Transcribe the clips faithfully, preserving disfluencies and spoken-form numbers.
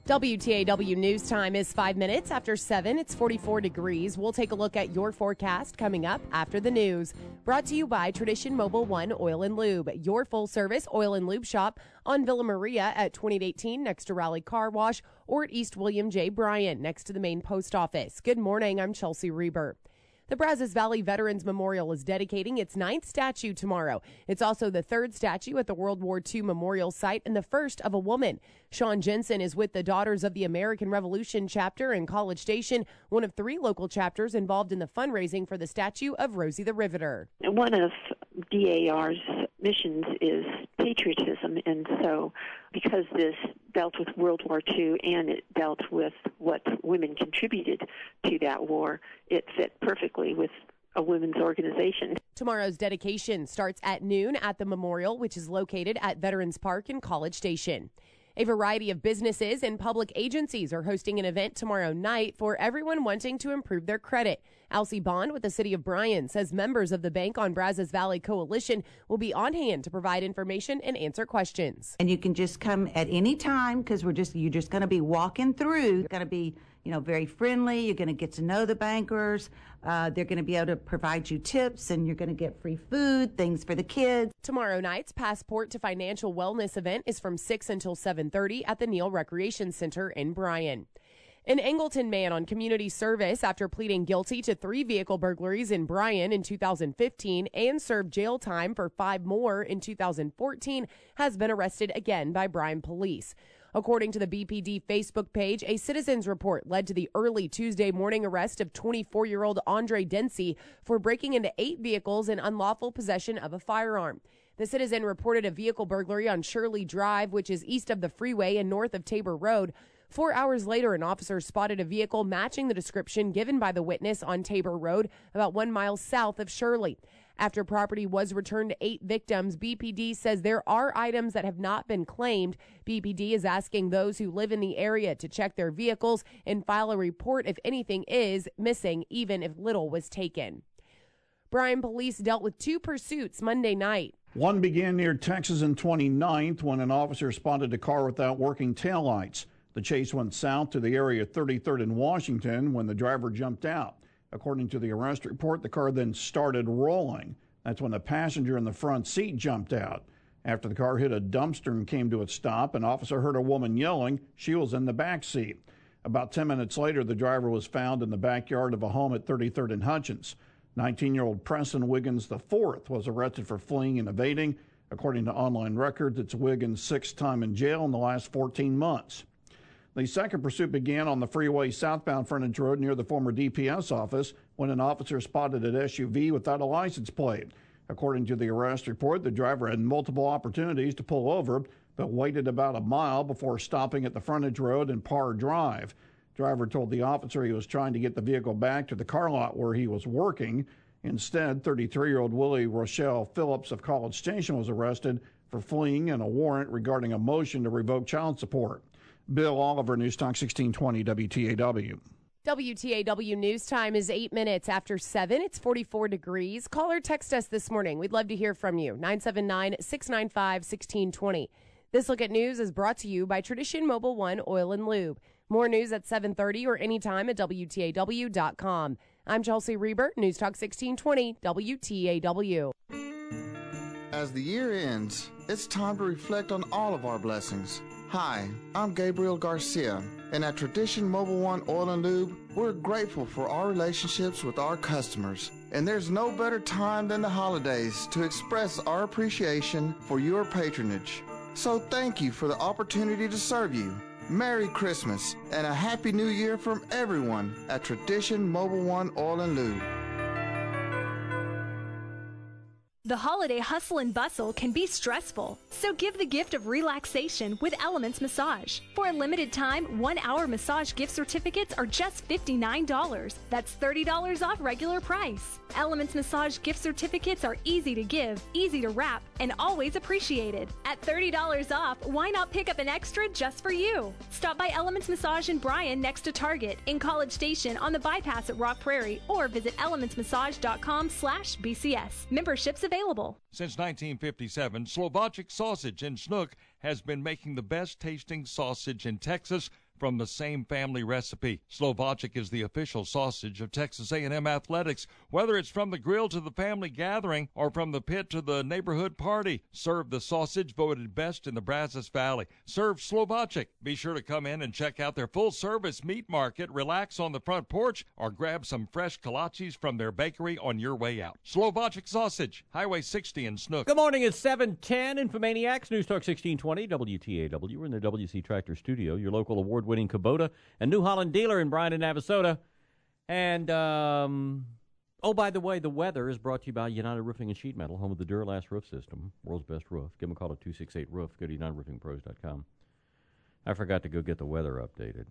W T A W News Time is five minutes after seven. It's forty-four degrees. We'll take a look at your forecast coming up after the news. Brought to you by Tradition Mobile One Oil and Lube, your full-service oil and lube shop on Villa Maria at twenty-eight eighteen next to Raleigh Car Wash, or at East William J. Bryan next to the main post office. Good morning. I'm Chelsea Reber. The Brazos Valley Veterans Memorial is dedicating its ninth statue tomorrow. It's also the third statue at the World War Two Memorial Site and the first of a woman. Sean Jensen is with the Daughters of the American Revolution chapter in College Station, one of three local chapters involved in the fundraising for the statue of Rosie the Riveter. One of D A R's missions is patriotism, and so because this dealt with World War Two and it dealt with what women contributed to that war, it fit perfectly with a women's organization. Tomorrow's dedication starts at noon at the memorial, which is located at Veterans Park in College Station. A variety of businesses and public agencies are hosting an event tomorrow night for everyone wanting to improve their credit. Elsie Bond with the City of Bryan says members of the Bank on Brazos Valley Coalition will be on hand to provide information and answer questions. And you can just come at any time because we're just you're just going to be walking through. You're going to be, you know, very friendly. You're going to get to know the bankers. Uh, they're going to be able to provide you tips, and you're going to get free food, things for the kids. Tomorrow night's Passport to Financial Wellness event is from six until seven thirty at the Neal Recreation Center in Bryan. An Angleton man on community service after pleading guilty to three vehicle burglaries in Bryan in two thousand fifteen and served jail time for five more in two thousand fourteen has been arrested again by Bryan police. According to the B P D Facebook page, a citizen's report led to the early Tuesday morning arrest of twenty-four-year-old Andre Dempsey for breaking into eight vehicles in unlawful possession of a firearm. The citizen reported a vehicle burglary on Shirley Drive, which is east of the freeway and north of Tabor Road. Four hours later, an officer spotted a vehicle matching the description given by the witness on Tabor Road, about one mile south of Shirley. After property was returned to eight victims, B P D says there are items that have not been claimed. B P D is asking those who live in the area to check their vehicles and file a report if anything is missing, even if little was taken. Bryan police dealt with two pursuits Monday night. One began near Texas and twenty-ninth when an officer spotted a car without working taillights. The chase went south to the area of thirty-third and Washington when the driver jumped out. According to the arrest report, the car then started rolling. That's when the passenger in the front seat jumped out. After the car hit a dumpster and came to a stop, an officer heard a woman yelling. She was in the back seat. About ten minutes later, the driver was found in the backyard of a home at thirty-third and Hutchins. nineteen-year-old Preston Wiggins the fourth was arrested for fleeing and evading. According to online records, it's Wiggins' sixth time in jail in the last fourteen months. The second pursuit began on the freeway southbound Frontage Road near the former D P S office when an officer spotted an S U V without a license plate. According to the arrest report, the driver had multiple opportunities to pull over, but waited about a mile before stopping at the Frontage Road and Parr Drive. Driver told the officer he was trying to get the vehicle back to the car lot where he was working. Instead, thirty-three-year-old Willie Rochelle Phillips of College Station was arrested for fleeing and a warrant regarding a motion to revoke child support. Bill Oliver, News Talk sixteen twenty W T A W. W T A W News Time is eight minutes after seven. It's forty-four degrees. Call or text us this morning. We'd love to hear from you. nine seven nine, six nine five, one six two zero. This Look at News is brought to you by Tradition Mobile One Oil and Lube. More news at seven thirty or anytime at W T A W dot com. I'm Chelsea Reber, News Talk sixteen twenty W T A W. As the year ends, it's time to reflect on all of our blessings. Hi, I'm Gabriel Garcia, and at Tradition Mobile One Oil and Lube, we're grateful for our relationships with our customers. And there's no better time than the holidays to express our appreciation for your patronage. So thank you for the opportunity to serve you. Merry Christmas and a Happy New Year from everyone at Tradition Mobile One Oil and Lube. The holiday hustle and bustle can be stressful, so give the gift of relaxation with Elements Massage. For a limited time, one-hour massage gift certificates are just fifty-nine dollars. That's thirty dollars off regular price. Elements Massage gift certificates are easy to give, easy to wrap, and always appreciated. At thirty dollars off, why not pick up an extra just for you? Stop by Elements Massage in Bryan next to Target, in College Station on the bypass at Rock Prairie, or visit elements massage dot com slash B C S. Memberships available. Available. Since nineteen fifty-seven, Slovacek Sausage in Snook has been making the best tasting sausage in Texas from the same family recipe. Slovacic is the official sausage of Texas A and M athletics. Whether it's from the grill to the family gathering or from the pit to the neighborhood party, serve the sausage voted best in the Brazos Valley. Serve Slovacic. Be sure to come in and check out their full-service meat market, relax on the front porch, or grab some fresh kolaches from their bakery on your way out. Slovacic Sausage, Highway sixty in Snook. Good morning, it's seven ten, Infomaniacs, News Talk sixteen twenty, W T A W. We're in the W C Tractor Studio, your local award-winning Kubota and New Holland dealer in Bryan and Navasota. And, um, oh, by the way, the weather is brought to you by United Roofing and Sheet Metal, home of the Duralast Roof System, world's best roof. Give them a call at two six eight roof. Go to united roofing pros dot com. I forgot to go get the weather updated.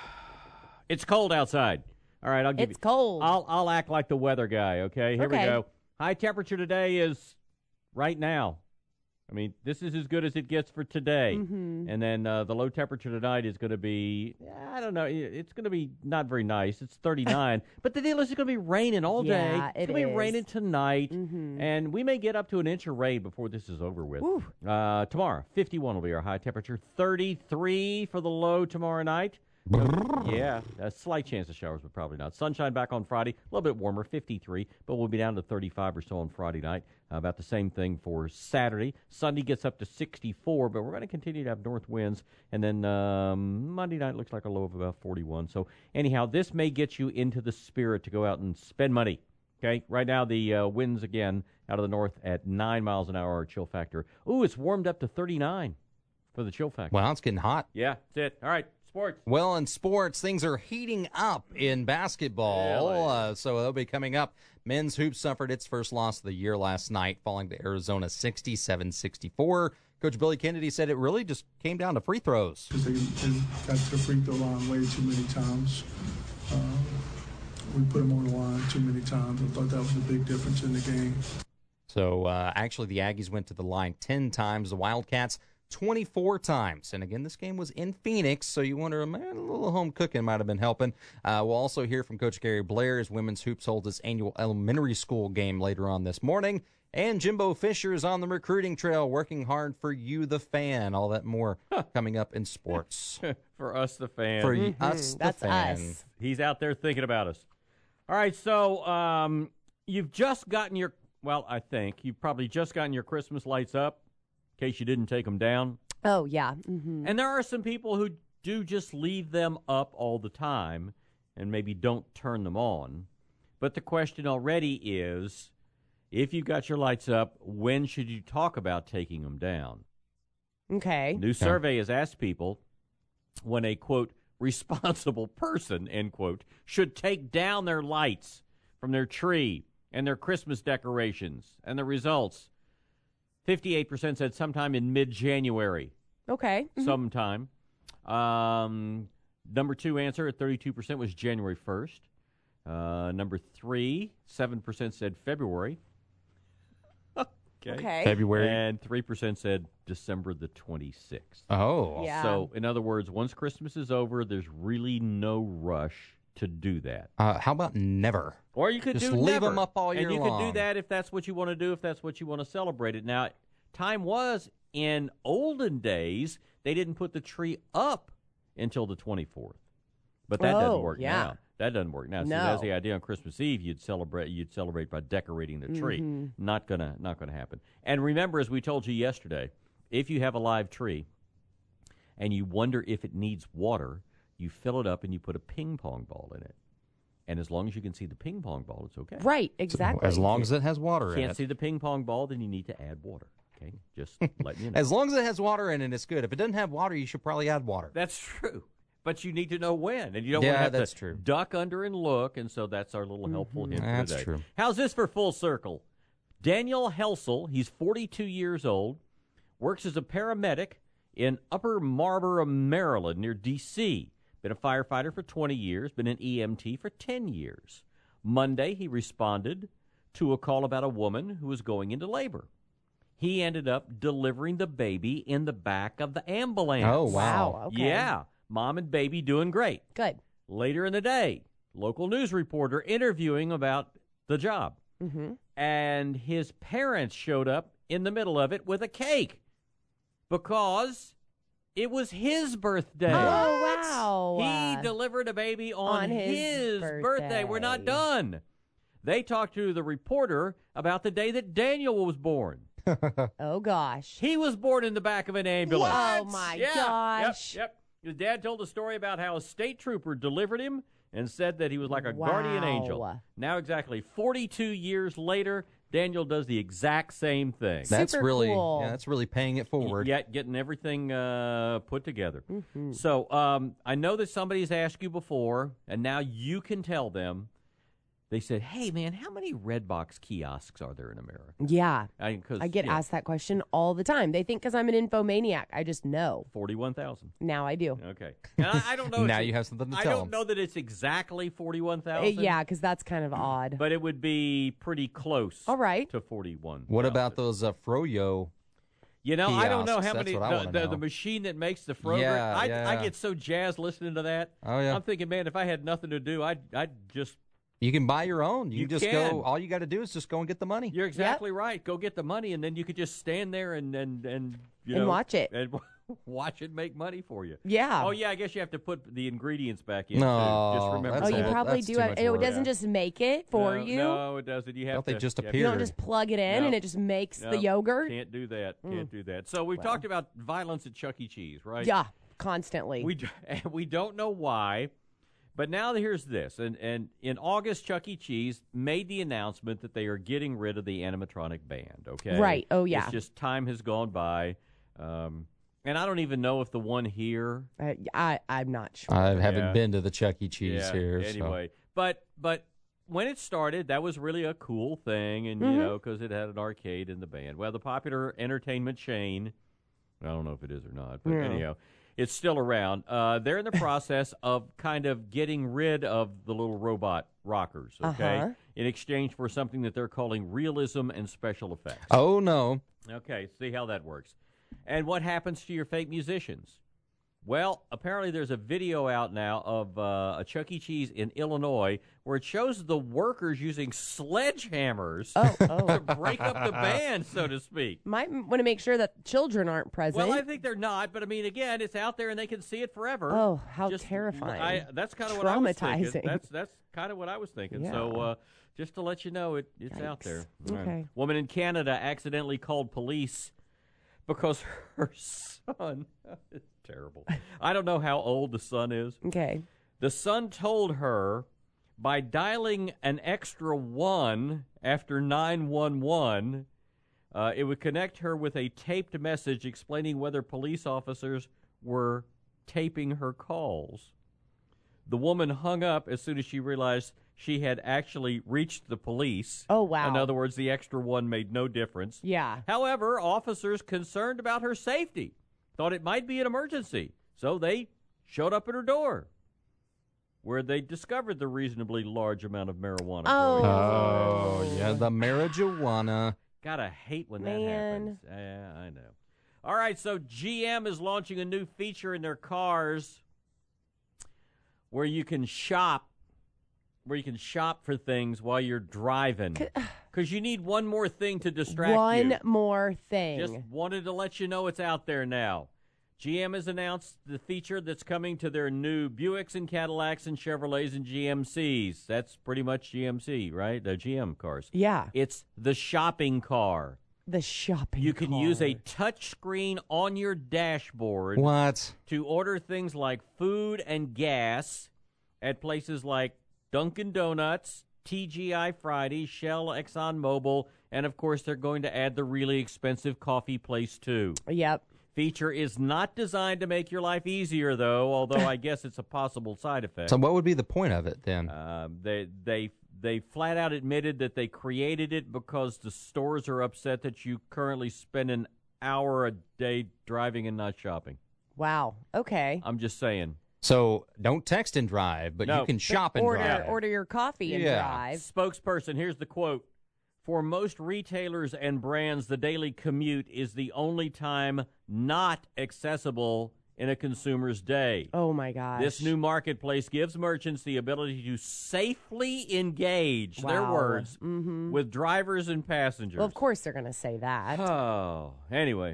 It's cold outside. All right, I'll give It's you. cold. I'll I'll act like the weather guy. Okay, here Okay. we go. High temperature today is right now. I mean, this is as good as it gets for today. Mm-hmm. And then uh, the low temperature tonight is going to be, I don't know, it's going to be not very nice. It's thirty-nine. But the deal is it's going to be raining all day. Yeah, it's it going to be is. raining tonight. Mm-hmm. And we may get up to an inch of rain before this is over with. Uh, tomorrow, fifty-one will be our high temperature. thirty-three for the low tomorrow night. Yeah, a slight chance of showers, but probably not. Sunshine back on Friday, a little bit warmer, fifty-three, but we'll be down to thirty-five or so on Friday night. Uh, about the same thing for Saturday. Sunday gets up to sixty-four, but we're going to continue to have north winds. And then um, Monday night looks like a low of about forty-one. So anyhow, this may get you into the spirit to go out and spend money. Okay, right now the uh, winds again out of the north at nine miles an hour, our chill factor. Ooh, it's warmed up to thirty-nine for the chill factor. Wow, it's getting hot. Yeah, that's it. All right. Sports. Well, in sports, things are heating up in basketball. Really? Uh, so they'll be coming up. Men's hoops suffered its first loss of the year last night, falling to Arizona sixty-seven sixty-four. Coach Billy Kennedy said it really just came down to free throws. Because they, they got to the free throw line way too many times. Uh, we put them on the line too many times. I thought that was a big difference in the game. So uh, actually the Aggies went to the line ten times. The Wildcats twenty-four times. And again, this game was in Phoenix, so you wonder, man, a little home cooking might have been helping. Uh, we'll also hear from Coach Gary Blair as women's hoops holds its annual elementary school game later on this morning. And Jimbo Fisher is on the recruiting trail, working hard for you, the fan. All that more coming up in sports. For us, the fan. For Mm-hmm. us, the That's fan. us. He's out there thinking about us. All right, so um, you've just gotten your, well, I think, you've probably just gotten your Christmas lights up, in case you didn't take them down. Oh, yeah. Mm-hmm. And there are some people who do just leave them up all the time and maybe don't turn them on. But the question already is, if you've got your lights up, when should you talk about taking them down? Okay. New survey has asked people when a, quote, responsible person, end quote, should take down their lights from their tree and their Christmas decorations. And the results, fifty-eight percent said sometime in mid-January. Okay. Mhm. Sometime. Um, number two answer at thirty-two percent was January first. Uh, number three, seven percent said February. Okay. Okay. February. And three percent said December the twenty-sixth. Oh. Yeah. So, in other words, once Christmas is over, there's really no rush to do that. Uh, how about never? Or you could Just do leave never. them up all year And you long. could do that if that's what you want to do, if that's what you want to celebrate it. Now, time was, in olden days, they didn't put the tree up until the twenty-fourth. But that Oh, doesn't work yeah. now. That doesn't work now. So No. that's the idea on Christmas Eve. You'd celebrate. You'd celebrate by decorating the tree. Mm-hmm. Not gonna. Not gonna happen. And remember, as we told you yesterday, if you have a live tree, and you wonder if it needs water, you fill it up and you put a ping pong ball in it. And as long as you can see the ping pong ball, it's okay. Right, exactly. As long as it has water in Can't it. see the ping pong ball, then you need to add water. Okay, just letting you know. As long as it has water in it, it's good. If it doesn't have water, you should probably add water. That's true. But you need to know when, and you don't Yeah, want to have that's to true. duck under and look, and so that's our little helpful hint for That's today. true. How's this for full circle? Daniel Helsel, he's forty-two years old, works as a paramedic in Upper Marlboro, Maryland, near D C Been a firefighter for twenty years, been an E M T for ten years. Monday, he responded to a call about a woman who was going into labor. He ended up delivering the baby in the back of the ambulance. Oh, wow. Wow, okay. Yeah, mom and baby doing great. Good. Later in the day, local news reporter interviewing about the job. Mm-hmm. And his parents showed up in the middle of it with a cake because it was his birthday. Oh, wow. Wow. He delivered a baby on, On his his birthday. birthday. We're not done. They talked to the reporter about the day that Daniel was born. Oh, gosh. He was born in the back of an ambulance. What? Oh, my Yeah, gosh. Yep, yep. His dad told the story about how a state trooper delivered him and said that he was like a guardian Wow. angel. Now, exactly forty-two years later, Daniel does the exact same thing. That's Super really, cool. yeah, that's really paying it forward. Yet getting everything uh, put together. Mm-hmm. So um, I know that somebody's asked you before, and now you can tell them. They said, hey, man, how many Redbox kiosks are there in America? Yeah. I, 'cause, I get you know, asked that question all the time. They think because I'm an infomaniac, I just know. forty-one thousand. Now I do. Okay. And I, I don't know. if Now it- you have something to I tell don't them. know that it's exactly forty-one Uh, thousand. yeah, because that's kind of odd. But it would be pretty close All right. to forty-one. What about those uh, Froyo? You know, I don't know kiosks? how That's many. what I The, wanna the, know. the machine that makes the Froger. Yeah, I, yeah. I get so jazzed listening to that. Oh, yeah. I'm thinking, man, if I had nothing to do, I'd, I'd just. You can buy your own. You, You just can. go. All you got to do is just go and get the money. You're exactly right. Go get the money, and then you could just stand there and and and you And know, watch it. and watch it make money for you. Yeah. Oh yeah, I guess you have to put the ingredients back in. No, too. Just remember. Oh, that's you all- probably that's do. too Have, much it work. doesn't just make it for no, you. No, it doesn't. You have Don't to. they just you have appear? You to- don't just plug it in No. and it just makes No, the yogurt. Can't do that. Can't do that. So we've Well. talked about violence at Chuck E. Cheese, right? Yeah, constantly. We d- and we don't know why, but now here's this. And and in August, Chuck E. Cheese made the announcement that they are getting rid of the animatronic band. Okay. Right. Oh, yeah. It's just time has gone by, um, and I don't even know if the one here. Uh, I I'm not sure. I haven't Yeah. been to the Chuck E. Cheese yeah, here. so- Anyway, but but. When it started, that was really a cool thing, and you Mhm. know, because it had an arcade in the band. Well, the popular entertainment chain, I don't know if it is or not, but Yeah. anyhow, it's still around. Uh, they're in the process of kind of getting rid of the little robot rockers, okay, Uh-huh. in exchange for something that they're calling realism and special effects. Oh no! Okay, see how that works. And what happens to your fake musicians? Well, apparently there's a video out now of uh, a Chuck E. Cheese in Illinois where it shows the workers using sledgehammers Oh, oh. to break up the band, so to speak. Might want to make sure that children aren't present. Well, I think they're not, but I mean, again, it's out there and they can see it forever. Oh, how Just- terrifying. I, that's kind of what I was thinking. Traumatizing. That's that's kind of what I was thinking. Yeah. So uh, just to let you know, it it's out Yikes. there. Okay. Woman in Canada accidentally called police because her son. It's terrible. I don't know how old the son is. Okay. The son told her by dialing an extra one after nine one one, uh, it would connect her with a taped message explaining whether police officers were taping her calls. The woman hung up as soon as she realized she had actually reached the police. Oh, wow. In other words, the extra one made no difference. Yeah. However, officers concerned about her safety thought it might be an emergency, so they showed up at her door, where they discovered the reasonably large amount of marijuana. Oh. growing. Oh yeah, the marijuana. Gotta hate when Man. that happens. Yeah, I know. All right, so G M is launching a new feature in their cars where you can shop, where you can shop for things while you're driving, because you need one more thing to distract One you. more thing. Just wanted to let you know it's out there now. G M has announced the feature that's coming to their new Buicks and Cadillacs and Chevrolets and G M Cs. That's pretty much G M C, right? The G M cars. Yeah. It's the shopping car. The shopping You can use a cart. touch screen on your dashboard What? to order things like food and gas at places like Dunkin' Donuts, T G I Fridays, Shell, ExxonMobil, and of course they're going to add the really expensive coffee place too. Yep. Feature is not designed to make your life easier, though, although I guess it's a possible side effect. So what would be the point of it then? Um, they they they flat out admitted that they created it because the stores are upset that you currently spend an hour a day driving and not shopping. Wow. Okay. I'm just saying. So don't text and drive, but No. you can shop and order drive. order your coffee and Yeah. drive. Spokesperson, here's the quote. For most retailers and brands, the daily commute is the only time not accessible in a consumer's day. Oh my gosh. This new marketplace gives merchants the ability to safely engage, their Wow. words, Mhm. with drivers and passengers. Well, of course they're going to say that. Oh, anyway.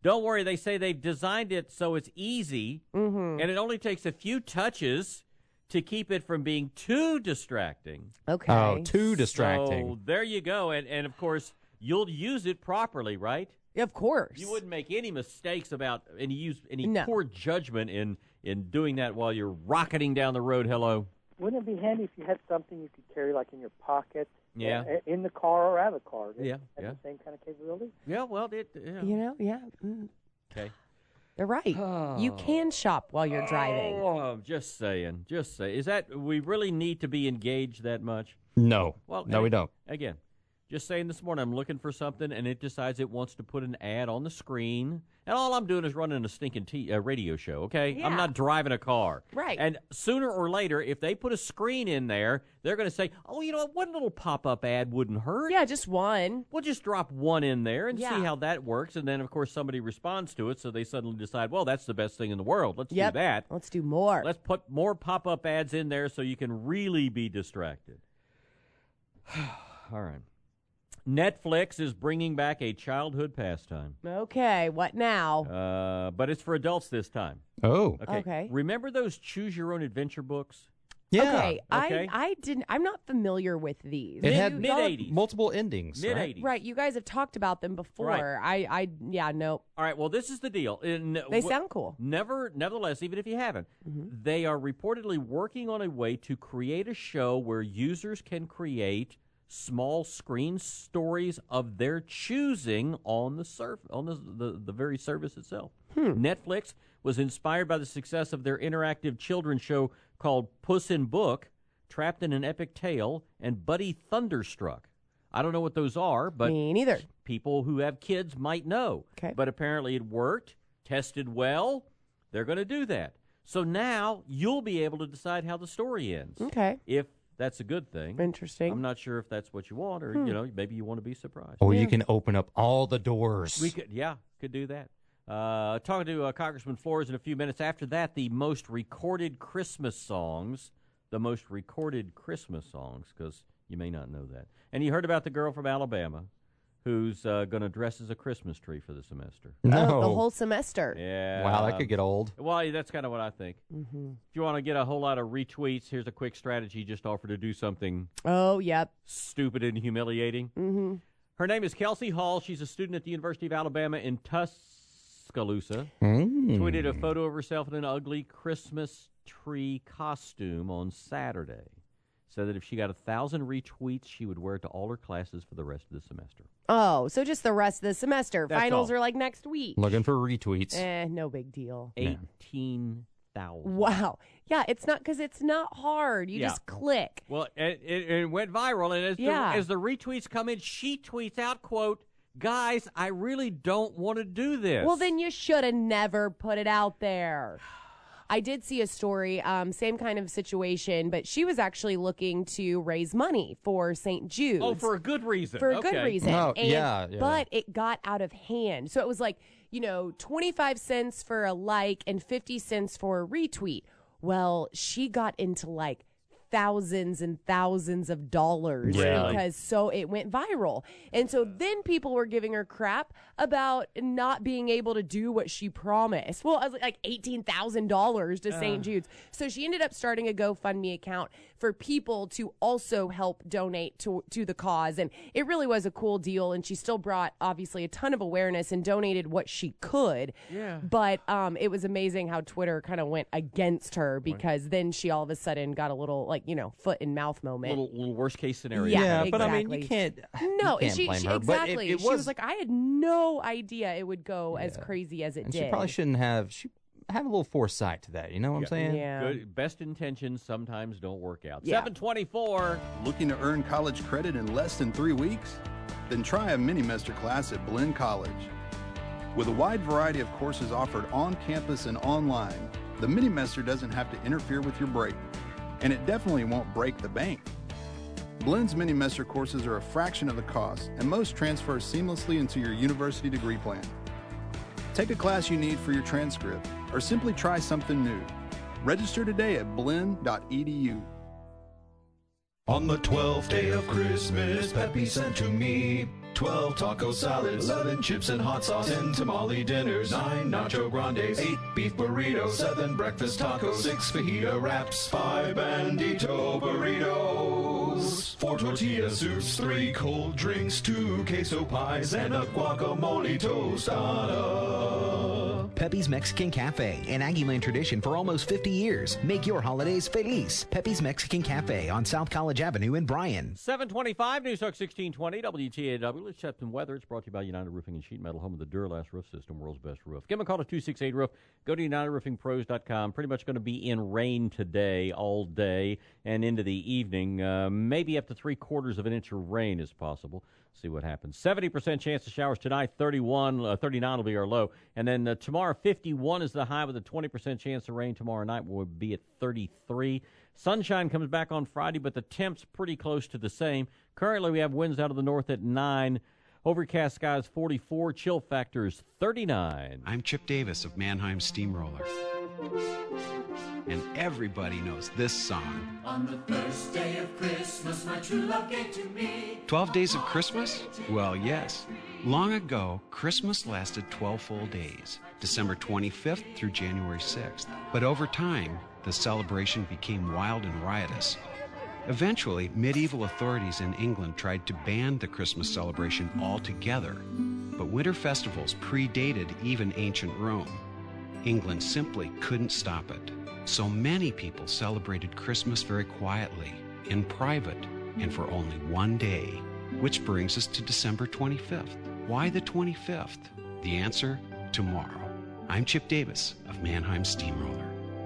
Don't worry, they say they've designed it so it's easy, mm-hmm. and it only takes a few touches to keep it from being too distracting. Okay. Oh, too distracting. So there you go. And, and of course, you'll use it properly, right? Of course. You wouldn't make any mistakes about any use any No. poor judgment in, in doing that while you're rocketing down the road. Hello. Wouldn't it be handy if you had something you could carry, like in your pocket, Yeah. uh, in the car or out of the car? Does Yeah, it have yeah. the same kind of capability? Yeah, well, it. Yeah. You know, yeah. Mm. Okay. They're right. You can shop while you're driving. Oh, I'm just saying. Just say. Is that we really need to be engaged that much? No. Well, no, we don't. Again, just saying this morning I'm looking for something, and it decides it wants to put an ad on the screen, and all I'm doing is running a stinking t- uh, radio show, okay? Yeah. I'm not driving a car. Right. And sooner or later, if they put a screen in there, they're going to say, oh, you know what, one little pop-up ad wouldn't hurt. Yeah, just one. We'll just drop one in there and Yeah. see how that works, and then, of course, somebody responds to it, so they suddenly decide, well, that's the best thing in the world. Let's Yep. do that. Let's do more. Let's put more pop-up ads in there so you can really be distracted. All right. Netflix is bringing back a childhood pastime, Okay, what now? uh, but it's for adults this time. Oh. Okay. Okay. Remember those choose-your-own-adventure books? Yeah. Okay, Okay. I I didn't. I'm not familiar with these. It You- had y'all- mid-eighties. multiple endings. right? Mid-eighties. Right, you guys have talked about them before. Right. I I yeah no. All right, well, this is the deal. In, They wh- sound cool. Never, nevertheless, even if you haven't, Mm-hmm. they are reportedly working on a way to create a show where users can create small screen stories of their choosing on the surf on the the, the very service itself. Hmm. Netflix was inspired by the success of their interactive children's show called Puss in Book, Trapped in an Epic Tale, and Buddy Thunderstruck. I don't know what those are, but Me neither. people who have kids might know. Okay. But apparently it worked, tested well. They're going to do that. So now you'll be able to decide how the story ends. Okay, If that's a good thing. interesting. I'm not sure if that's what you want, or Hmm. you know, maybe you want to be surprised. Or you can open up all the doors. We could, yeah, could do that. Uh, talking to uh, Congressman Flores in a few minutes. After that, the most recorded Christmas songs, the most recorded Christmas songs, because you may not know that. And you heard about the girl from Alabama who's uh, going to dress as a Christmas tree for the semester. No. Oh, the whole semester. Yeah. Wow, that could get old. Well, that's kind of what I think. Mm-hmm. If you want to get a whole lot of retweets, here's a quick strategy. Just offer to do something Oh, yep. stupid and humiliating. Mm-hmm. Her name is Kelsey Hall. She's a student at the University of Alabama in Tuscaloosa. Mm. Tweeted a photo of herself in an ugly Christmas tree costume on Saturday. Said that if she got a thousand retweets, she would wear it to all her classes for the rest of the semester. Oh, so just the rest of the semester. That's Finals all. are like next week. Looking for retweets. Eh, no big deal. Eighteen thousand. Wow. Yeah, it's not because it's not hard. You Yeah. just click. Well, it, it, it went viral, and as, Yeah. the, as the retweets come in, she tweets out, "quote Guys, I really don't want to do this." Well, then you should have never put it out there. I did see a story, um, same kind of situation, but she was actually looking to raise money for Saint Jude's. oh, for a good reason. for a Okay. good reason. Oh, And- yeah, yeah. But it got out of hand. So it was like, you know, twenty-five cents for a like and fifty cents for a retweet. Well, she got into like thousands and thousands of dollars Really? because so it went viral. And so then people were giving her crap about not being able to do what she promised. Well, I was like eighteen thousand dollars to Saint Jude's. So she ended up starting a GoFundMe account for people to also help donate to to the cause. And it really was a cool deal. And she still brought obviously a ton of awareness and donated what she could. Yeah. But um, it was amazing how Twitter kind of went against her because then she all of a sudden got a little like, you know, foot and mouth moment. Little, little worst case scenario. Yeah, but I mean, exactly. you can't. No, you can't she, blame she her. exactly. But it, it she was, was like, I had no idea it would go as Yeah. crazy as it and did. she probably shouldn't have. She have a little foresight to that. You know what I'm Yeah. saying? Yeah. Good. Best intentions sometimes don't work out. Yeah. seven twenty-four. Looking to earn college credit in less than three weeks? Then try a mini-mester class at Blinn College. With a wide variety of courses offered on campus and online, the mini-mester doesn't have to interfere with your break, and it definitely won't break the bank. Blinn's mini-mester courses are a fraction of the cost, and most transfer seamlessly into your university degree plan. Take a class you need for your transcript, or simply try something new. Register today at blinn dot e d u. On the twelfth day of Christmas, Peppy sent to me twelve taco salads, eleven chips and hot sauce, ten tamale dinners, nine nacho grandes, eight beef burritos, seven breakfast tacos, six fajita wraps, five bandito burritos, four tortilla soups, three cold drinks, two queso pies, and a guacamole tostada. Pepe's Mexican Cafe, an Aggieland tradition for almost fifty years. Make your holidays feliz. Pepe's Mexican Cafe on South College Avenue in Bryan. seven twenty-five, News Talk sixteen twenty, W T A W. Let's check some weather. It's brought to you by United Roofing and Sheet Metal, home of the Duralast Roof System, world's best roof. Give them a call to two six eight roof. Go to united roofing pros dot com. Pretty much going to be in rain today, all day, and into the evening. Uh, maybe up to three quarters of an inch of rain is possible. See what happens. seventy percent chance of showers tonight, thirty-one, uh, thirty-nine will be our low. And then uh, tomorrow, fifty-one is the high with a twenty percent chance of rain. Tomorrow night will be at thirty-three. Sunshine comes back on Friday, but the temp's pretty close to the same. Currently, we have winds out of the north at nine. Overcast skies forty-four, chill factors thirty-nine. I'm Chip Davis of Mannheim Steamroller. And everybody knows this song. On the first day of Christmas, my true love gave to me. Twelve days of Christmas? Well, yes. Long ago, Christmas lasted twelve full days, December twenty-fifth through January sixth. But over time, the celebration became wild and riotous. Eventually, medieval authorities in England tried to ban the Christmas celebration altogether. But winter festivals predated even ancient Rome. England simply couldn't stop it. So many people celebrated Christmas very quietly, in private, and for only one day. Which brings us to December twenty-fifth. Why the twenty-fifth? The answer, tomorrow. I'm Chip Davis of Mannheim Steamroller.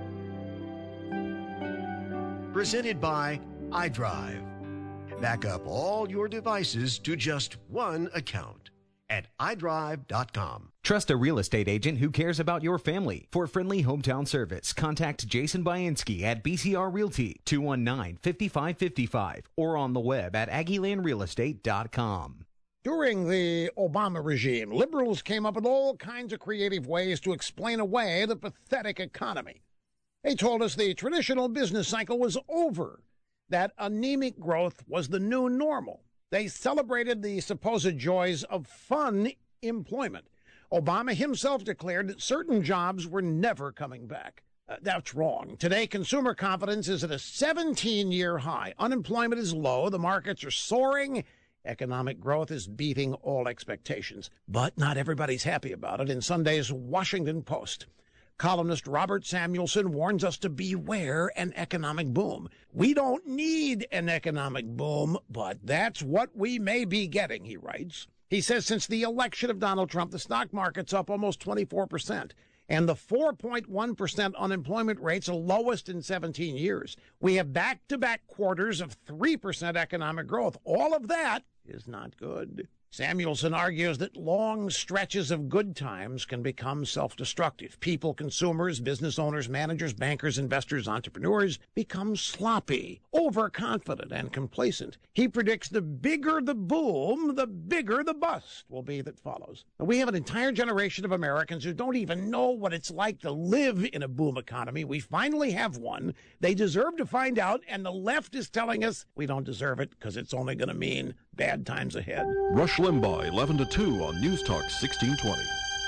Presented by iDrive. Back up all your devices to just one account at i drive dot com. Trust a real estate agent who cares about your family. For friendly hometown service, contact Jason Bainski at B C R Realty, two one nine, five five five five, or on the web at aggieland real estate dot com. During the Obama regime, liberals came up with all kinds of creative ways to explain away the pathetic economy. They told us the traditional business cycle was over, that anemic growth was the new normal. They celebrated the supposed joys of fun employment. Obama himself declared that certain jobs were never coming back. Uh, that's wrong. Today, consumer confidence is at a seventeen-year high. Unemployment is low. The markets are soaring. Economic growth is beating all expectations. But not everybody's happy about it. In Sunday's Washington Post, columnist Robert Samuelson warns us to beware an economic boom. We don't need an economic boom, but that's what we may be getting, he writes. He says since the election of Donald Trump, the stock market's up almost twenty-four percent, and the four point one percent unemployment rate's the lowest in seventeen years. We have back-to-back quarters of three percent economic growth. All of that is not good. Samuelson argues that long stretches of good times can become self-destructive. People, consumers, business owners, managers, bankers, investors, entrepreneurs become sloppy, overconfident, and complacent. He predicts the bigger the boom, the bigger the bust will be that follows. Now, we have an entire generation of Americans who don't even know what it's like to live in a boom economy. We finally have one. They deserve to find out, and the left is telling us we don't deserve it because it's only going to mean bad times ahead. Rush Limbaugh, eleven to two on News Talk sixteen twenty.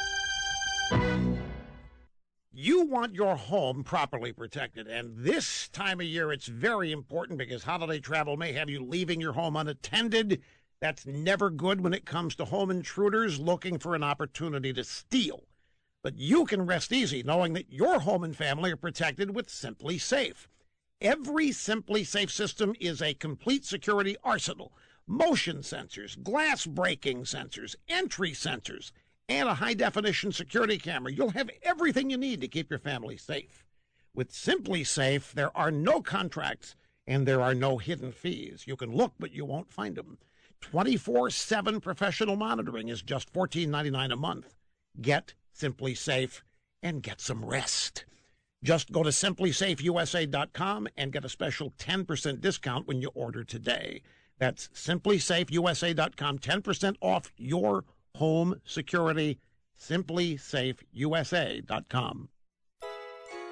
You want your home properly protected, and this time of year it's very important because holiday travel may have you leaving your home unattended. That's never good when it comes to home intruders looking for an opportunity to steal. But you can rest easy knowing that your home and family are protected with Simply Safe. Every Simply Safe system is a complete security arsenal. Motion sensors, glass breaking sensors, entry sensors, and a high-definition security camera. You'll have everything you need to keep your family safe. With Simply Safe, there are no contracts and there are no hidden fees. You can look, but you won't find them. twenty-four seven professional monitoring is just fourteen ninety-nine a month. Get Simply Safe and get some rest. Just go to simply safe u s a dot com and get a special ten percent discount when you order today. That's simply safe u s a dot com, ten percent off your home security, simply safe u s a dot com.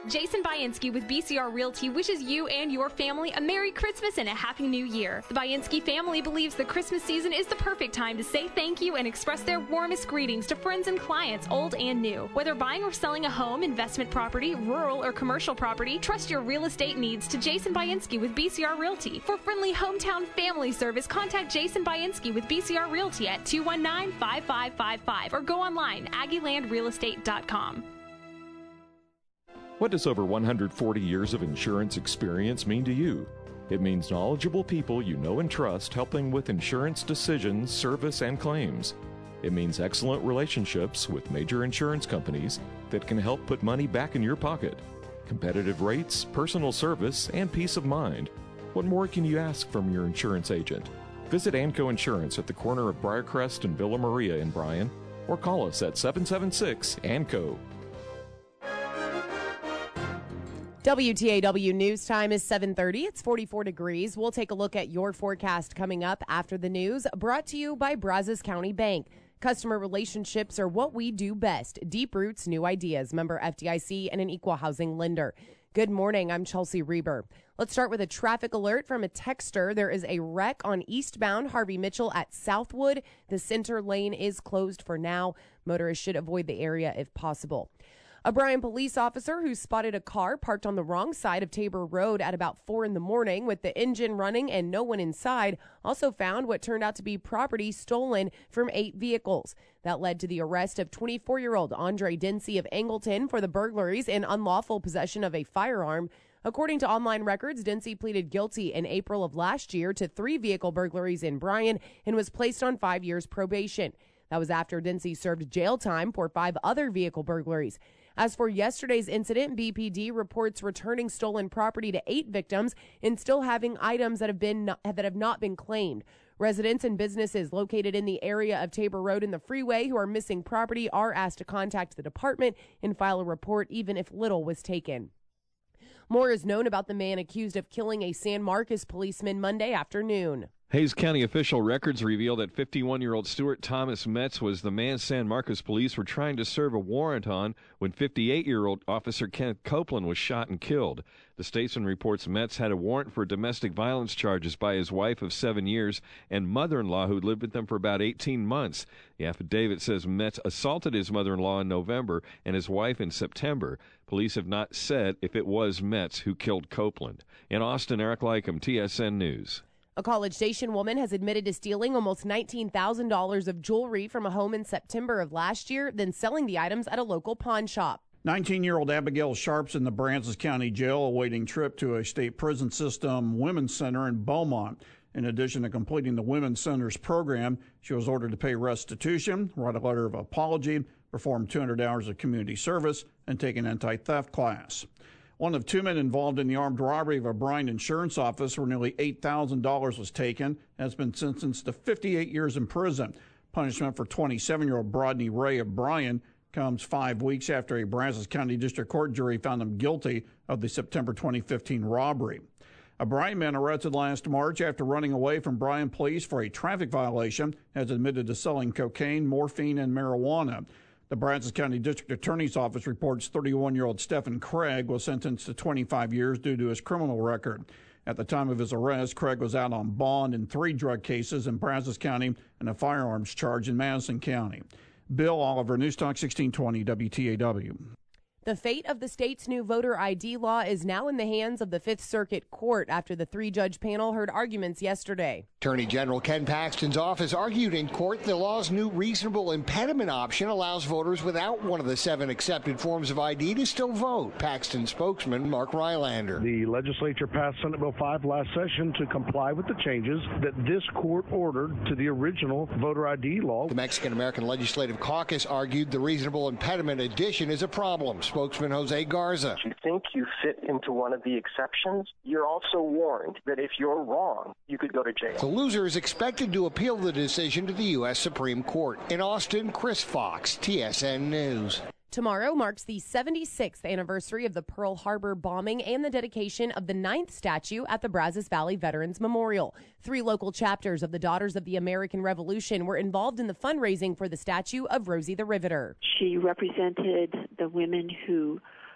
Jason Bainski with B C R Realty wishes you and your family a Merry Christmas and a Happy New Year. The Bainski family believes the Christmas season is the perfect time to say thank you and express their warmest greetings to friends and clients, old and new. Whether buying or selling a home, investment property, rural or commercial property, trust your real estate needs to Jason Bainski with B C R Realty. For friendly hometown family service, contact Jason Bainski with B C R Realty at two one nine, five five five five or go online, aggie land real estate dot com. What does over one hundred forty years of insurance experience mean to you? It means knowledgeable people you know and trust helping with insurance decisions, service, and claims. It means excellent relationships with major insurance companies that can help put money back in your pocket. Competitive rates, personal service, and peace of mind. What more can you ask from your insurance agent? Visit Anco Insurance at the corner of Briarcrest and Villa Maria in Bryan, or call us at seven seven six A N C O. W T A W news time is seven thirty. It's forty-four degrees. We'll take a look at your forecast coming up after the news, brought to you by Brazos County Bank. Customer relationships are what we do best. Deep roots, new ideas. Member F D I C and an equal housing lender. Good morning. I'm Chelsea Reber. Let's start with a traffic alert from a texter. There is a wreck on eastbound Harvey Mitchell at Southwood. The center lane is closed for now. Motorists should avoid the area if possible. A Bryan police officer who spotted a car parked on the wrong side of Tabor Road at about four in the morning with the engine running and no one inside also found what turned out to be property stolen from eight vehicles. That led to the arrest of twenty-four-year-old Andre Dempsey of Angleton for the burglaries and unlawful possession of a firearm. According to online records, Dempsey pleaded guilty in April of last year to three vehicle burglaries in Bryan and was placed on five years probation. That was after Dempsey served jail time for five other vehicle burglaries. As for yesterday's incident, B P D reports returning stolen property to eight victims and still having items that have been that have not been claimed. Residents and businesses located in the area of Tabor Road and the freeway who are missing property are asked to contact the department and file a report even if little was taken. More is known about the man accused of killing a San Marcos policeman Monday afternoon. Hays County official records reveal that fifty-one-year-old Stuart Thomas Metz was the man San Marcos police were trying to serve a warrant on when fifty-eight-year-old Officer Kenneth Copeland was shot and killed. The Statesman reports Metz had a warrant for domestic violence charges by his wife of seven years and mother-in-law who lived with them for about eighteen months. The affidavit says Metz assaulted his mother-in-law in November and his wife in September. Police have not said if it was Metz who killed Copeland. In Austin, Eric Lycum, T S N News. A College Station woman has admitted to stealing almost nineteen thousand dollars of jewelry from a home in September of last year, then selling the items at a local pawn shop. nineteen-year-old Abigail Sharp's in the Brazos County Jail awaiting trip to a state prison system women's center in Beaumont. In addition to completing the women's center's program, she was ordered to pay restitution, write a letter of apology, perform two hundred hours of community service, and take an anti-theft class. One of two men involved in the armed robbery of a Bryan insurance office where nearly eight thousand dollars was taken has been sentenced to fifty-eight years in prison. Punishment for twenty-seven-year-old Brodney Ray of Bryan comes five weeks after a Brazos County District Court jury found him guilty of the September twenty fifteen robbery. A Bryan man arrested last March after running away from Bryan police for a traffic violation has admitted to selling cocaine, morphine, and marijuana. The Brazos County District Attorney's Office reports thirty-one-year-old Stephen Craig was sentenced to twenty-five years due to his criminal record. At the time of his arrest, Craig was out on bond in three drug cases in Brazos County and a firearms charge in Madison County. Bill Oliver, News Talk sixteen twenty W T A W. The fate of the state's new voter I D law is now in the hands of the Fifth Circuit Court after the three-judge panel heard arguments yesterday. Attorney General Ken Paxton's office argued in court the law's new reasonable impediment option allows voters without one of the seven accepted forms of I D to still vote. Paxton spokesman Mark Rylander. The legislature passed Senate Bill five last session to comply with the changes that this court ordered to the original voter I D law. The Mexican-American Legislative Caucus argued the reasonable impediment addition is a problem. Spokesman Jose Garza. If you think you fit into one of the exceptions, you're also warned that if you're wrong, you could go to jail. The loser is expected to appeal the decision to the U S Supreme Court. In Austin, Chris Fox, T S N News. Tomorrow marks the seventy-sixth anniversary of the Pearl Harbor bombing and the dedication of the ninth statue at the Brazos Valley Veterans Memorial. Three local chapters of the Daughters of the American Revolution were involved in the fundraising for the statue of Rosie the Riveter. She represented the women who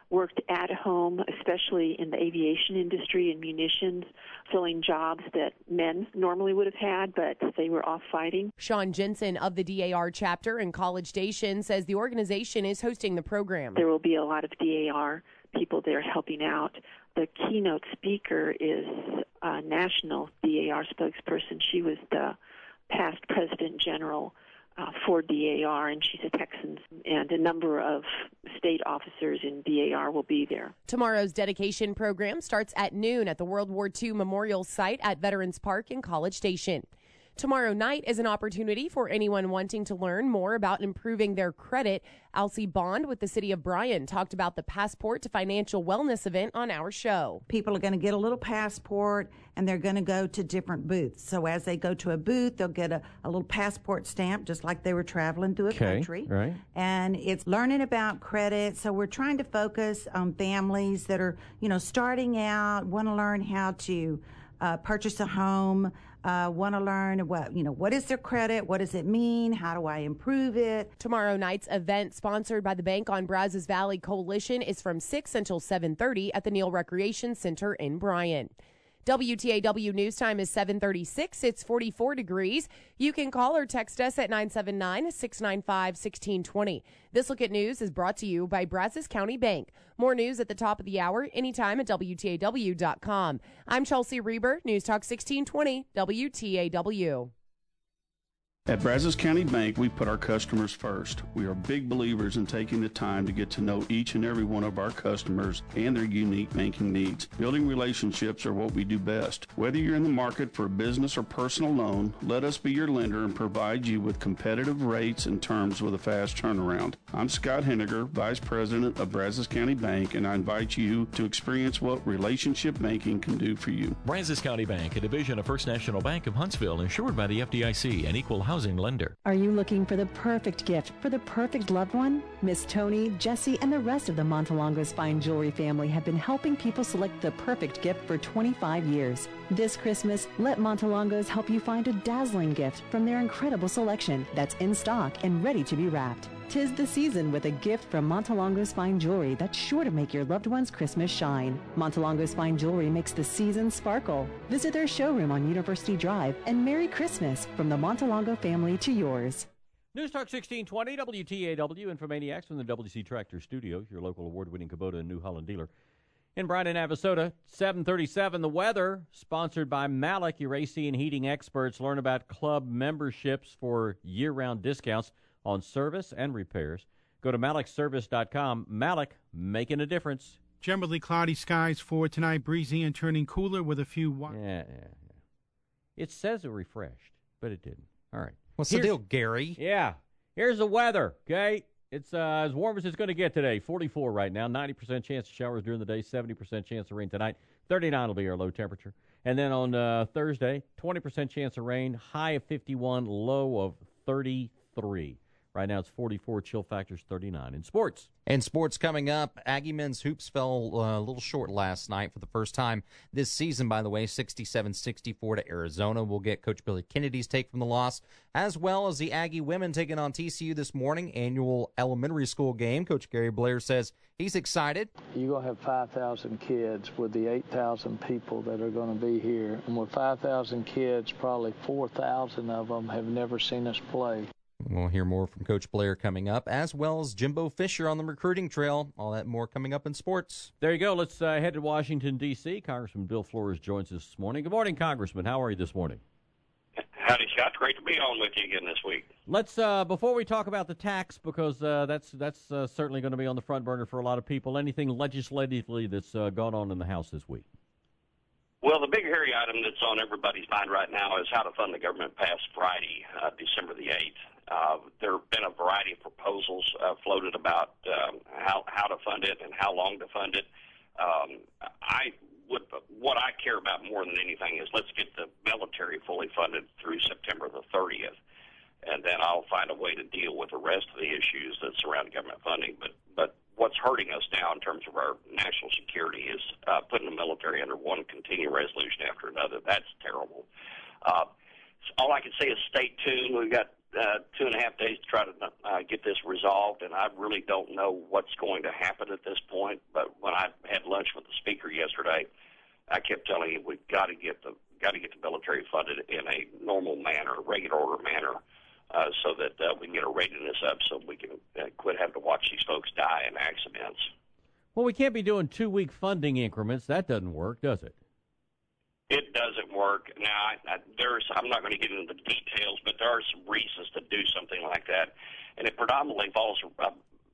worked at home, especially in the aviation industry and munitions, filling jobs that men normally would have had, but they were off fighting. Sean Jensen of the D A R chapter in College Station says the organization is hosting the program. There will be a lot of D A R people there helping out. The keynote speaker is a national D A R spokesperson. She was the past president general uh, for D A R, and she's a Texan, and a number of state officers in D A R will be there. Tomorrow's dedication program starts at noon at the World War Two Memorial Site at Veterans Park in College Station. Tomorrow night is an opportunity for anyone wanting to learn more about improving their credit. Alcie Bond with the City of Bryan talked about the Passport to Financial Wellness event on our show. People are going to get a little passport, and they're going to go to different booths. So as they go to a booth, they'll get a, a little passport stamp, just like they were traveling through a okay, country. Right. And it's learning about credit. So we're trying to focus on families that are, you know, starting out, want to learn how to uh, purchase a home, Uh, want to learn what, you know, what is their credit? What does it mean? How do I improve it? Tomorrow night's event, sponsored by the Bank on Brazos Valley Coalition, is from six until seven thirty at the Neal Recreation Center in Bryan. W T A W News Time is seven thirty-six. It's forty-four degrees. You can call or text us at nine seven nine, six nine five, one six two zero. This Look at News is brought to you by Brazos County Bank. More news at the top of the hour, anytime at W T A W dot com. I'm Chelsea Reber, News Talk sixteen twenty, W T A W. At Brazos County Bank, we put our customers first. We are big believers in taking the time to get to know each and every one of our customers and their unique banking needs. Building relationships are what we do best. Whether you're in the market for a business or personal loan, let us be your lender and provide you with competitive rates and terms with a fast turnaround. I'm Scott Henniger, Vice President of Brazos County Bank, and I invite you to experience what relationship banking can do for you. Brazos County Bank, a division of First National Bank of Huntsville, insured by the F D I C, and equal housing lender. Are you looking for the perfect gift for the perfect loved one? Miss Tony, Jesse, and the rest of the Montelongos Fine Jewelry family have been helping people select the perfect gift for twenty-five years. This Christmas, let Montelongos help you find a dazzling gift from their incredible selection that's in stock and ready to be wrapped. 'Tis the season with a gift from Montelongos Fine Jewelry that's sure to make your loved one's Christmas shine. Montelongos Fine Jewelry makes the season sparkle. Visit their showroom on University Drive, and Merry Christmas from the Montelongo family to yours. News Talk sixteen twenty, W T A W, Infomaniacs from the W C Tractor Studios, your local award-winning Kubota and New Holland dealer. In Bryan and Navasota, seven thirty-seven, the weather, sponsored by Malik, your A C and heating experts. Learn about club memberships for year-round discounts on service and repairs. Go to malik service dot com. Malik, making a difference. Generally cloudy skies for tonight, breezy and turning cooler with a few... Wa- yeah, yeah, yeah. It says it refreshed, but it didn't. All right. What's Here's, the deal, Gary? Yeah. Here's the weather, okay? It's uh, as warm as it's going to get today. forty-four right now. ninety percent chance of showers during the day. seventy percent chance of rain tonight. thirty-nine will be our low temperature. And then on uh, Thursday, twenty percent chance of rain. High of fifty-one, low of thirty-three. Right now it's forty-four, chill factor's thirty-nine. In sports. And sports coming up, Aggie men's hoops fell uh, a little short last night for the first time this season, by the way, sixty-seven sixty-four to Arizona. We'll get Coach Billy Kennedy's take from the loss, as well as the Aggie women taking on T C U this morning, annual elementary school game. Coach Gary Blair says he's excited. You're going to have five thousand kids with the eight thousand people that are going to be here. And with five thousand kids, probably four thousand of them have never seen us play. We'll hear more from Coach Blair coming up, as well as Jimbo Fisher on the recruiting trail. All that more coming up in sports. There you go. Let's uh, head to Washington, D C Congressman Bill Flores joins us this morning. Good morning, Congressman. How are you this morning? Howdy, Scott. Great to be on with you again this week. Let's, uh, before we talk about the tax, because uh, that's that's uh, certainly going to be on the front burner for a lot of people, anything legislatively that's uh, gone on in the House this week? Well, the big hairy item that's on everybody's mind right now is how to fund the government passed Friday, uh, December the eighth. Uh, there have been a variety of proposals uh, floated about um, how, how to fund it and how long to fund it. Um, I would, what I care about more than anything is let's get the military fully funded through September the thirtieth, and then I'll find a way to deal with the rest of the issues that surround government funding. But, but what's hurting us now in terms of our national security is uh, putting the military under one continuing resolution after another. That's terrible. Uh, all I can say is stay tuned. We've got Uh, two and a half days to try to uh, get this resolved, and I really don't know what's going to happen at this point, but got to get the got to get the military funded in a normal manner, regular order manner, uh, so that uh, we can get our readiness up, so we can uh, quit having to watch these folks die in accidents. Well, we can't be doing two-week funding increments. That doesn't work, does it? It doesn't work. Now, I, I, there's I'm not going to get into the details, but there are some reasons to do something like that, and it predominantly falls. Uh,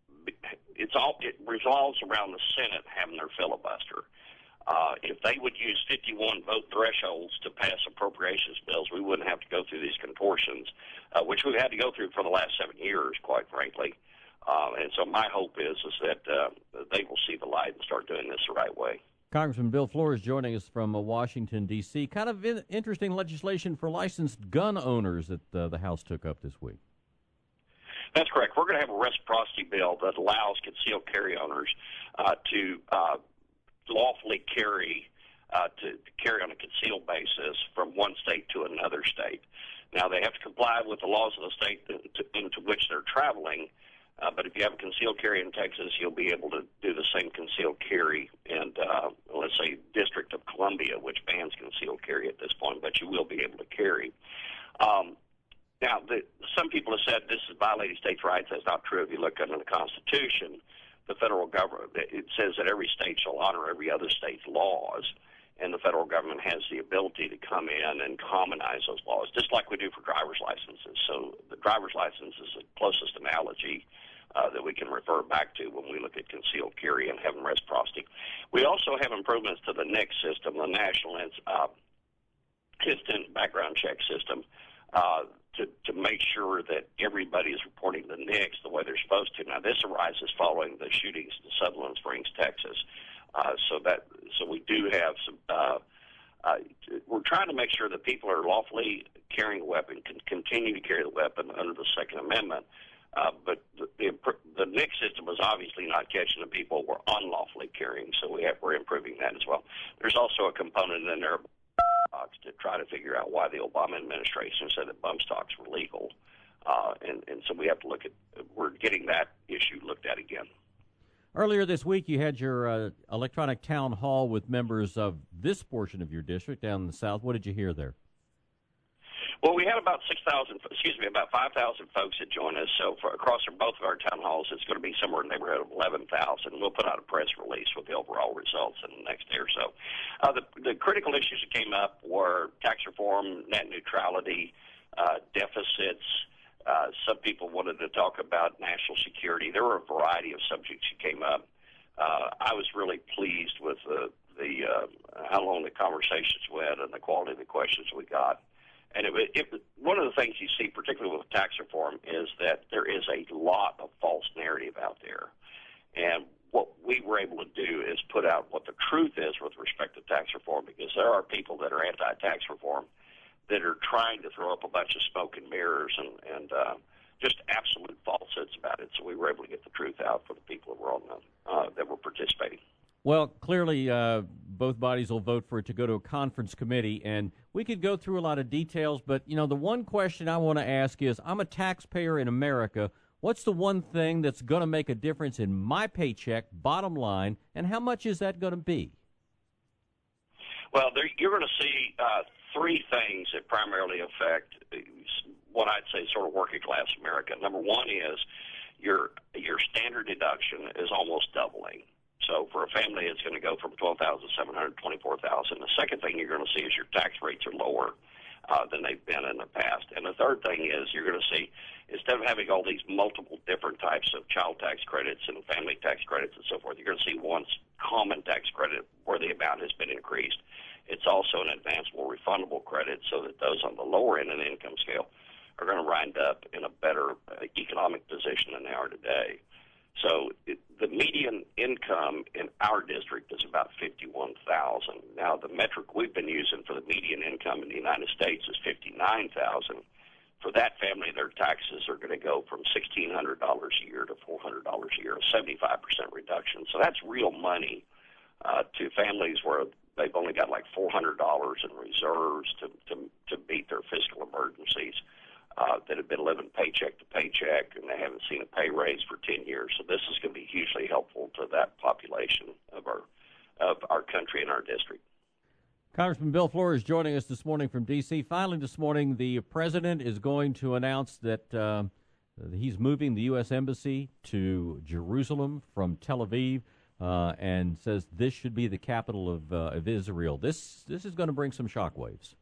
it's all it revolves around the Senate having their filibuster. Uh, if they would use fifty-one vote thresholds to pass appropriations bills, we wouldn't have to go through these contortions, uh, which we've had to go through for the last seven years, quite frankly. Uh, and so my hope is is that uh, they will see the light and start doing this the right way. Congressman Bill Flores joining us from uh, Washington, D C Kind of in- interesting legislation for licensed gun owners that uh, the House took up this week. That's correct. We're going to have a reciprocity bill that allows concealed carry owners uh, to uh, lawfully carry uh, to, to carry on a concealed basis from one state to another state. Now, they have to comply with the laws of the state to, to, into which they're traveling. Uh, but if you have a concealed carry in Texas, you'll be able to do the same concealed carry in, uh, let's say, District of Columbia, which bans concealed carry at this point, but you will be able to carry. Um, now, the, some people have said this is violating states' rights. That's not true. If you look under the Constitution, the federal government, it says that every state shall honor every other state's laws, and the federal government has the ability to come in and commonize those laws, just like we do for driver's licenses. So the driver's license is the closest analogy Uh, that we can refer back to when we look at concealed carry and having reciprocity. We also have improvements to the N I C system, the National uh, Instant Background Check System, uh, to, to make sure that everybody is reporting the N I C the way they're supposed to. Now, this arises following the shootings in Sutherland Springs, Texas. Uh, so that so we do have some. Uh, uh, we're trying to make sure that people are lawfully carrying a weapon can continue to carry the weapon under the Second Amendment. Uh, but the, the, the N I C system is obviously not catching the people who are unlawfully carrying, so we have, we're improving that as well. There's also a component in there to try to figure out why the Obama administration said that bump stocks were legal, uh, and, and so we have to look at, we're getting that issue looked at again. Earlier this week, you had your uh, electronic town hall with members of this portion of your district down in the south. What did you hear there? Well, we had about six thousand, excuse me, about five thousand folks that joined us. So for across both of our town halls, it's going to be somewhere in the neighborhood of eleven thousand. We'll put out a press release with the overall results in the next day or so. Uh, the, the critical issues that came up were tax reform, net neutrality, uh, deficits. Uh, some people wanted to talk about national security. There were a variety of subjects that came up. Uh, I was really pleased with the, the uh, how long the conversations went and the quality of the questions we got. And it, it, one of the things you see, particularly with tax reform, is that there is a lot of false narrative out there. And what we were able to do is put out what the truth is with respect to tax reform, because there are people that are anti-tax reform that are trying to throw up a bunch of smoke and mirrors and, and uh, just absolute falsehoods about it. So we were able to get the truth out for the people that were on the, uh, that were participating. Well, clearly, uh, both bodies will vote for it to go to a conference committee, and we could go through a lot of details, but, you know, the one question I want to ask is, I'm a taxpayer in America. What's the one thing that's going to make a difference in my paycheck, bottom line, and how much is that going to be? Well, there, you're going to see uh, three things that primarily affect what I'd say sort of working-class America. Number one is your your standard deduction is almost doubling. So for a family, it's going to go from twelve thousand seven hundred to twenty-four thousand dollars. The second thing you're going to see is your tax rates are lower uh, than they've been in the past. And the third thing is you're going to see, instead of having all these multiple different types of child tax credits and family tax credits and so forth, you're going to see one common tax credit where the amount has been increased. It's also an advanceable refundable credit so that those on the lower end of the income scale are going to wind up in a better uh, economic position than they are today. So it, the median income in our district is about fifty-one thousand dollars. Now, the metric we've been using for the median income in the United States is fifty-nine thousand dollars. For that family, their taxes are going to go from sixteen hundred dollars a year to four hundred dollars a year, a seventy-five percent reduction. So that's real money uh, to families where they've only got like four hundred dollars in reserves to, to, to meet their fiscal emergencies. Uh, that have been living paycheck to paycheck, and they haven't seen a pay raise for ten years. So this is going to be hugely helpful to that population of our of our country and our district. Congressman Bill Flores joining us this morning from D C. Finally this morning, the president is going to announce that uh, he's moving the U S Embassy to Jerusalem from Tel Aviv, uh, and says this should be the capital of, uh, of Israel. This this is going to bring some shockwaves.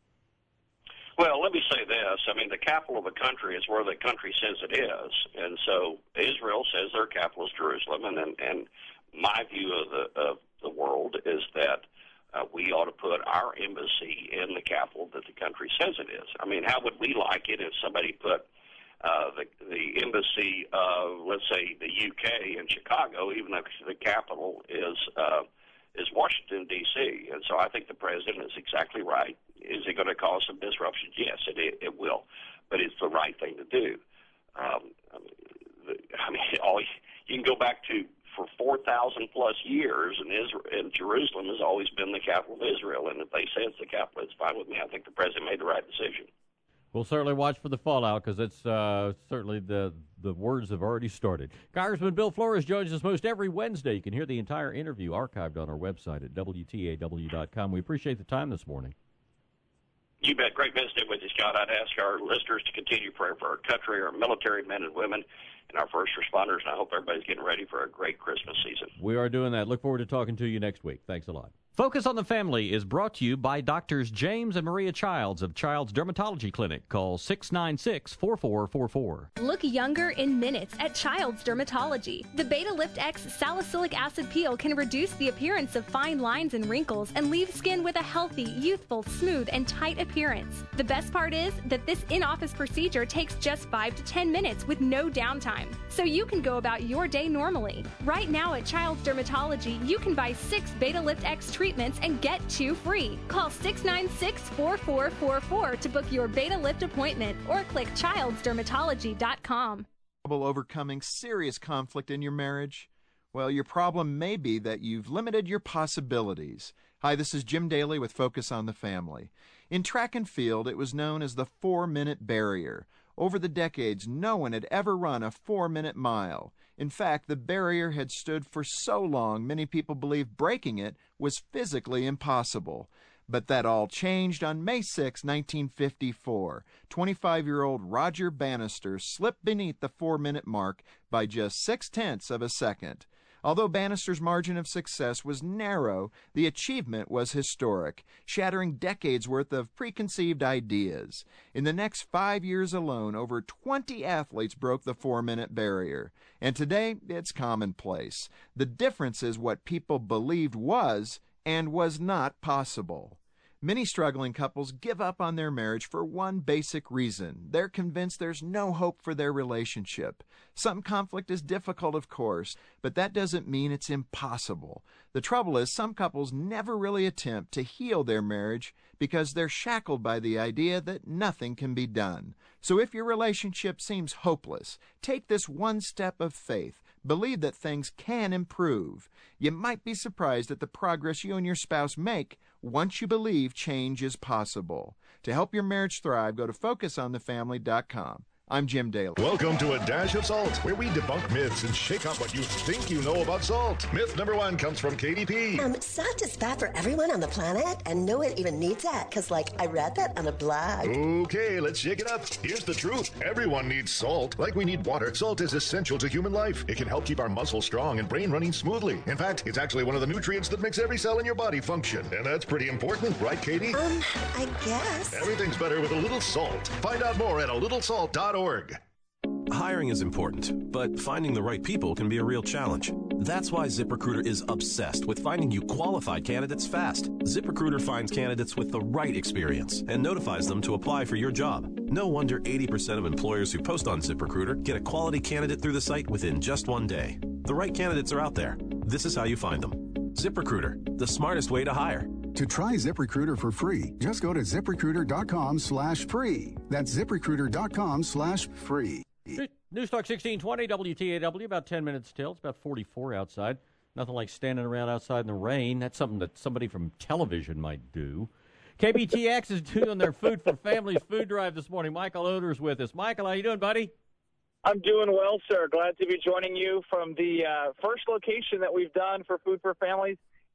Well, let me say this. I mean, the capital of a country is where the country says it is. And so Israel says their capital is Jerusalem. And and, and my view of the, of the world is that uh, we ought to put our embassy in the capital that the country says it is. I mean, how would we like it if somebody put uh, the, the embassy of, let's say, the U K in Chicago, even though the capital is uh, is Washington, D C? And so I think the president is exactly right. Is it going to cause some disruptions? Yes, it it will, but it's the right thing to do. Um, I mean, the, I mean all, you can go back to for four thousand plus years, and Israel, and Jerusalem has always been the capital of Israel. And if they say it's the capital, it's fine with me. I think the president made the right decision. We'll certainly watch for the fallout because it's uh, certainly the the words have already started. Congressman Bill Flores joins us most every Wednesday. You can hear the entire interview archived on our website at W T A W dot com. We appreciate the time this morning. You bet. Great visiting with you, Scott. I'd ask our listeners to continue praying for our country, our military men and women, and our first responders, and I hope everybody's getting ready for a great Christmas season. We are doing that. Look forward to talking to you next week. Thanks a lot. Focus on the Family is brought to you by Doctors James and Maria Childs of Child's Dermatology Clinic. Call six nine six, four four four four. Look younger in minutes at Child's Dermatology. The Beta Lift X salicylic acid peel can reduce the appearance of fine lines and wrinkles and leave skin with a healthy, youthful, smooth, and tight appearance. The best part is that this in-office procedure takes just five to ten minutes with no downtime, so you can go about your day normally. Right now at Child's Dermatology, you can buy six Beta Lift X treatments and get two free. Call six nine six, four four four four to book your Beta Lift appointment or click childs dermatology dot com. Overcoming serious conflict in your marriage? Well, your problem may be that you've limited your possibilities. Hi, this is Jim Daly with Focus on the Family. In track and field, it was known as the four-minute barrier. Over the decades, no one had ever run a four-minute mile. In fact, the barrier had stood for so long, many people believed breaking it was physically impossible. But that all changed on May sixth, nineteen fifty-four. twenty-five-year-old Roger Bannister slipped beneath the four-minute mark by just six-tenths of a second. Although Bannister's margin of success was narrow, the achievement was historic, shattering decades' worth of preconceived ideas. In the next five years alone, over twenty athletes broke the four-minute barrier. And today, it's commonplace. The difference is what people believed was and was not possible. Many struggling couples give up on their marriage for one basic reason. They're convinced there's no hope for their relationship. Some conflict is difficult, of course, but that doesn't mean it's impossible. The trouble is, some couples never really attempt to heal their marriage because they're shackled by the idea that nothing can be done. So if your relationship seems hopeless, take this one step of faith. Believe that things can improve. You might be surprised at the progress you and your spouse make once you believe change is possible. To help your marriage thrive, go to focus on the family dot com. I'm Jim Daly. Welcome to A Dash of Salt, where we debunk myths and shake up what you think you know about salt. Myth number one comes from K D P. Um, salt is bad for everyone on the planet, and no one even needs that, because, like, I read that on a blog. Okay, let's shake it up. Here's the truth. Everyone needs salt. Like we need water, salt is essential to human life. It can help keep our muscles strong and brain running smoothly. In fact, it's actually one of the nutrients that makes every cell in your body function. And that's pretty important, right, Katie? Um, I guess. Everything's better with a little salt. Find out more at a little salt dot org. Hiring is important, but finding the right people can be a real challenge. That's why ZipRecruiter is obsessed with finding you qualified candidates fast. ZipRecruiter finds candidates with the right experience and notifies them to apply for your job. No wonder eighty percent of employers who post on ZipRecruiter get a quality candidate through the site within just one day. The right candidates are out there. This is how you find them. ZipRecruiter, the smartest way to hire. To try ZipRecruiter for free, just go to ZipRecruiter.com slash free. That's ZipRecruiter.com slash free. News Talk sixteen twenty W T A W, about ten minutes till. It's about forty-four outside. Nothing like standing around outside in the rain. That's something that somebody from television might do. K B T X is doing their Food for Families food drive this morning. Michael Oder's with us. Michael, how you doing, buddy? I'm doing well, sir. Glad to be joining you from the uh, first location that we've done for Food for Families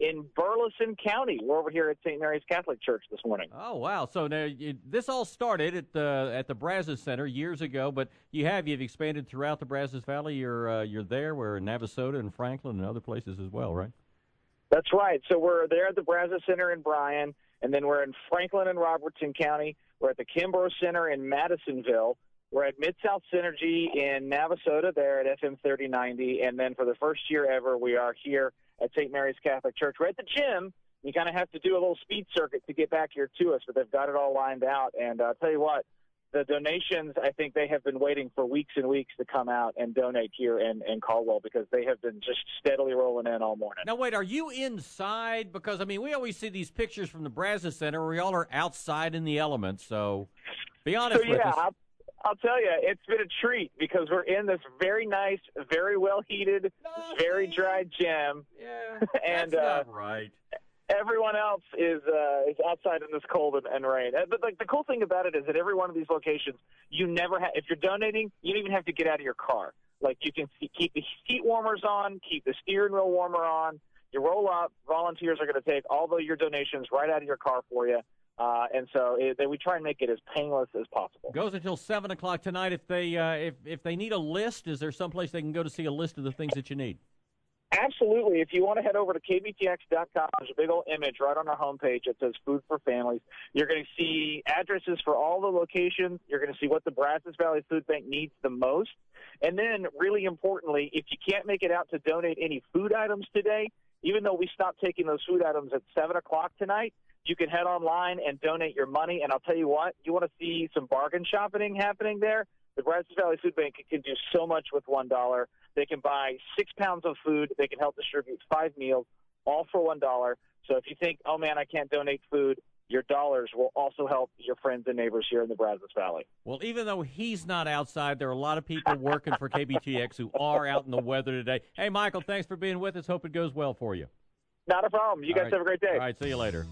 in Burleson County. We're over here at Saint Mary's Catholic Church this morning. Oh, wow. So now you, this all started at the at the Brazos Center years ago, but you have you've expanded throughout the Brazos Valley. You're uh, you're there. We're in Navasota and Franklin and other places as well, right? That's right. So we're there at the Brazos Center in Bryan, and then we're in Franklin and Robertson County. We're at the Kimbrough Center in Madisonville. We're at Mid-South Synergy in Navasota there at F M thirty ninety, and then for the first year ever, we are here at Saint Mary's Catholic Church. We're at the gym. You kind of have to do a little speed circuit to get back here to us, but they've got it all lined out. And uh, I'll tell you what, the donations, I think they have been waiting for weeks and weeks to come out and donate here in, in Caldwell because they have been just steadily rolling in all morning. Now, wait, are you inside? Because, I mean, we always see these pictures from the Brazos Center where we all are outside in the elements, so be honest so, with yeah, us. I'll, I'll tell you, it's been a treat because we're in this very nice, very well-heated, very dry gym. Yeah, and, that's uh, not right. Everyone else is uh, is outside in this cold and, and rain. But like the cool thing about it is that every one of these locations, you never have. If you're donating, you don't even have to get out of your car. Like you can see, keep the seat warmers on, keep the steering wheel warmer on. You roll up. Volunteers are going to take all of your donations right out of your car for you. Uh, and so it, we try and make it as painless as possible. Goes until seven o'clock tonight. If they uh, if if they need a list, is there someplace they can go to see a list of the things that you need? Absolutely. If you want to head over to K B T X dot com, there's a big old image right on our homepage that says Food for Families. You're going to see addresses for all the locations. You're going to see what the Brazos Valley Food Bank needs the most. And then, really importantly, if you can't make it out to donate any food items today, even though we stopped taking those food items at seven o'clock tonight, you can head online and donate your money. And I'll tell you what, you want to see some bargain shopping happening there? The Brazos Valley Food Bank can do so much with one dollar. They can buy six pounds of food. They can help distribute five meals, all for one dollar. So if you think, oh, man, I can't donate food, your dollars will also help your friends and neighbors here in the Brazos Valley. Well, even though he's not outside, there are a lot of people working for K B T X who are out in the weather today. Hey, Michael, thanks for being with us. Hope it goes well for you. Not a problem. You All guys right. have a great day. All right, see you later.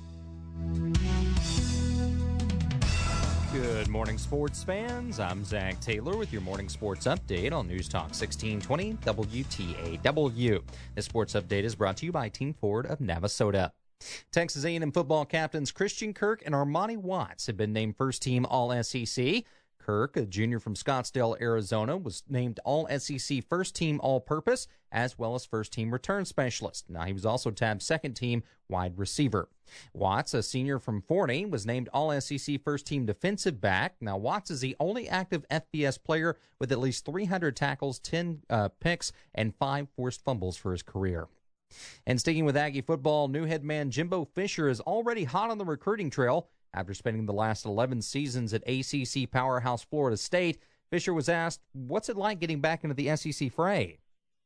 Good morning, sports fans. I'm Zach Taylor with your morning sports update on News Talk sixteen twenty W T A W. This sports update is brought to you by Team Ford of Navasota. Texas A and M football captains Christian Kirk and Armani Watts have been named first-team All S E C. Kirk, a junior from Scottsdale, Arizona, was named All S E C First-Team All-Purpose as well as First-Team Return Specialist. Now, he was also tabbed Second-Team Wide Receiver. Watts, a senior from Forney, was named All S E C First-Team Defensive Back. Now, Watts is the only active F B S player with at least three hundred tackles, ten uh, picks, and five forced fumbles for his career. And sticking with Aggie football, new head man Jimbo Fisher is already hot on the recruiting trail. After spending the last eleven seasons at A C C powerhouse Florida State, Fisher was asked, what's it like getting back into the S E C fray?